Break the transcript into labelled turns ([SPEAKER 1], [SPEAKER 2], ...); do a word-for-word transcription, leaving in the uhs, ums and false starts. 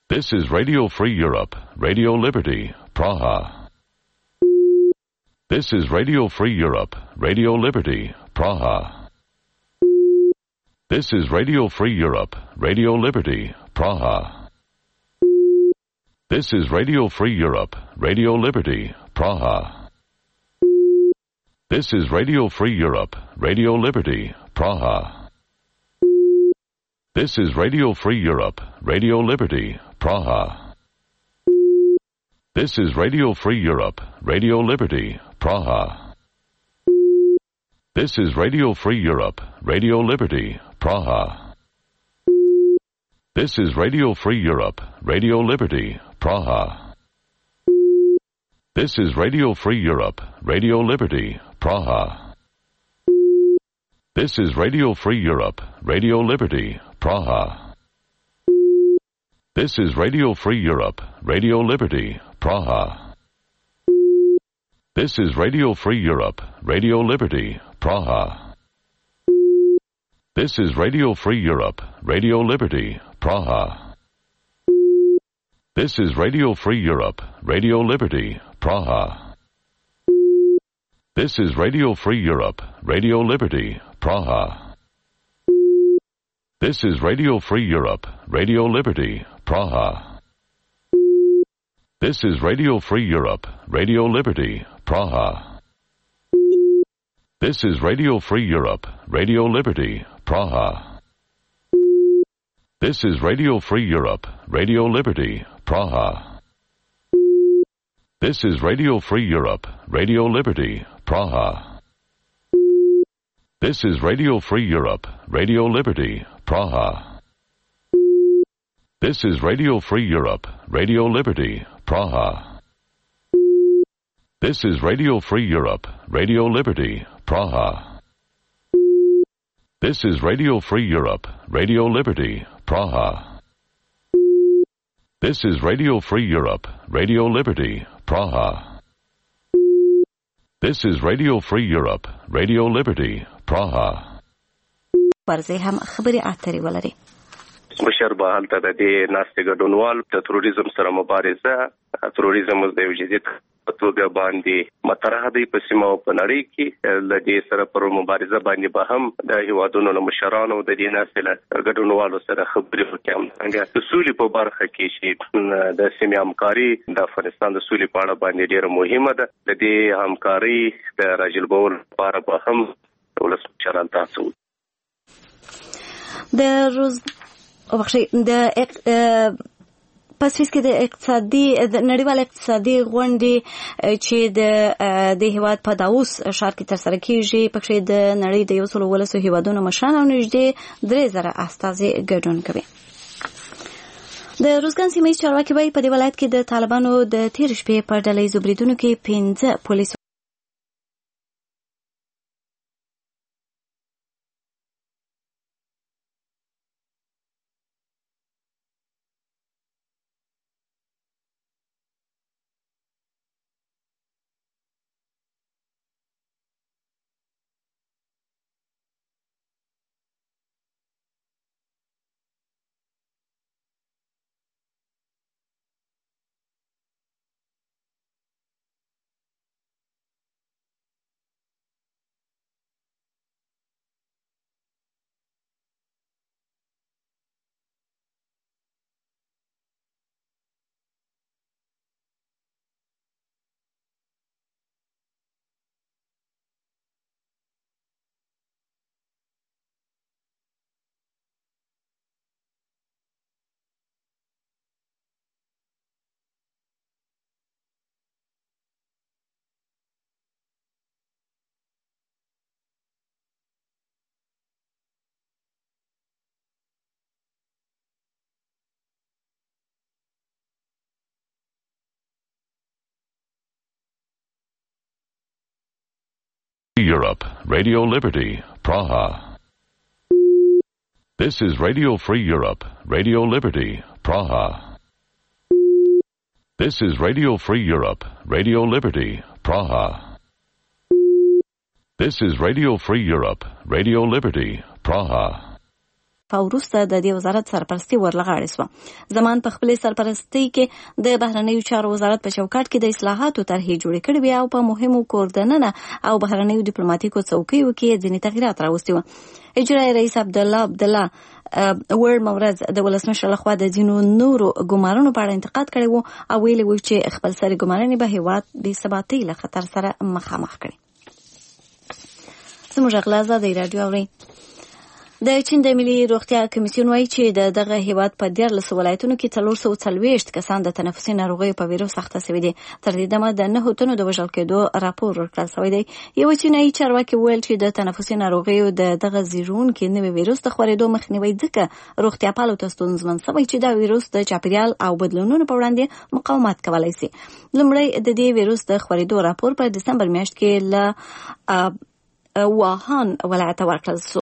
[SPEAKER 1] This is Radio Free Europe, Radio Liberty, Praha. This is Radio Free Europe, Radio Liberty, Praha. This is Radio Free Europe, Radio Liberty, Praha. This is Radio Free Europe, Radio Liberty, Praha. This is Radio Free Europe, Radio Liberty, Praha. This is Radio Free Europe, Radio Liberty, Praha. This is Radio Free Europe, Radio Liberty, Praha. This is Radio Free Europe, Radio Liberty, Praha. This is Radio Free Europe, Radio Liberty, Praha. This is Radio Free Europe, Radio Liberty, Praha. This is Radio Free Europe, Radio Liberty, Praha. This is Radio Free Europe, Radio Liberty, Praha. This is Radio Free Europe, Radio Liberty, Praha. This is Radio Free Europe, Radio Liberty, Praha. This is Radio Free Europe, Radio Liberty, Praha. This is Radio Free Europe, Radio Liberty, Praha. This is Radio Free Europe, Radio Liberty, Praha. This is Radio Free Europe, Radio Liberty, Praha. This is Radio Free Europe, Radio Liberty, Praha. This is Radio Free Europe, Radio Liberty, Praha. This is Radio Free Europe, Radio Liberty, Praha. This is Radio Free Europe, Radio Liberty, Praha. This is Radio Free Europe, Radio Liberty, Praha. This is Radio Free Europe, Radio Liberty, Praha. This is Radio Free Europe, Radio Liberty, Praha. This is Radio Free Europe, Radio Liberty, Praha. This is Radio Free Europe, Radio Liberty, Praha.
[SPEAKER 2] ورځي هم خبري اترې ولري.
[SPEAKER 3] مشر به هلته د دې ناستې ګډونوال د تروریزم سره مبارزه تروریزم د یو جدید په توګه باندې مطرح دی په سیمه او په نړۍ کې د دې سره پر مبارزه باندې به هم د هیوادونو له مشرانو د دې ناستې له ګډونوالو سره خبرې وکړم. څنګه د سولې په برخه کې چې د سیمې همکاري د افغانستان د سولې په اړه باندې ډېره مهمه ده. د دې همکاري د راجلبولو لپاره به هم ولس مشران تاسو
[SPEAKER 2] د روز او بخشي د پاسفیس کې د اقتصادي د نړیوال اقتصادي غونډې چې د د هیواد په داووس ښار کې ترسره کیږي پکې د نړۍ د یو سل ولسو هیوادونو مشران او نږدې درې زره استازي ګډون کوي. د روزګان سیمه ییز چارواکي وايي په دې ولایت کې د طالبانو د تیر شپې په ډله ییزو بریدونو کې پنځه پولیس
[SPEAKER 1] Europe, Radio Liberty, Praha. This is Radio Free Europe, Radio Liberty, Praha. This is Radio Free Europe, Radio Liberty, Praha. This is Radio Free Europe, Radio Liberty, Praha.
[SPEAKER 2] وروسته د دې وزارت سرپرستي ورلغاړې شوه. زمان په خپل سرپرستي کې د بهرنیو چارو وزارت په چوکاټ کې د اصلاحاتو طرحې جوړې کړې وې او په مهمو کوردننه او بهرنیو ډیپلوماټیکو څوکیو کې ځینې تغیرات راوستي وو. اجرایي رئیس عبدالله عبدالله ور مورز د ولسمشر لخوا د ځینو نورو ګمارنو په اړه انتقاد کړی وو او ویلي وو چې خپل سري ګمارنې به هیواد بې ثباتۍ له خطر سره مخامخ کړي. زموږ غلا آزادۍ راډیو اورئ. د چین د ملي روغتیا کمیسیون وایي چې د دغه هیواد په دیارلسو ولایتونو کې څلور سوه څلوېښت کسان د تنفسي ناروغیو په ویروس اخته شوي دي. تر دې دمه د نهو تنو د وژل کېدو راپور ورکړل شوی دی. یوه چینایي چارواکي وویل چې د تنفسي ناروغیو د دغه زیږونکي نوي ویروس د خورېدو مخنیوی ځکه روغتیاپالو ته ستونزمن شوی چې دا ویروس د چاپیریال او بدلونونو په وړاندې مقاومت کولی شي. لومړی د دې ویروس د خورېدو راپور په دسمبر میاشت کې له ووهان ولایته ورکړل شو.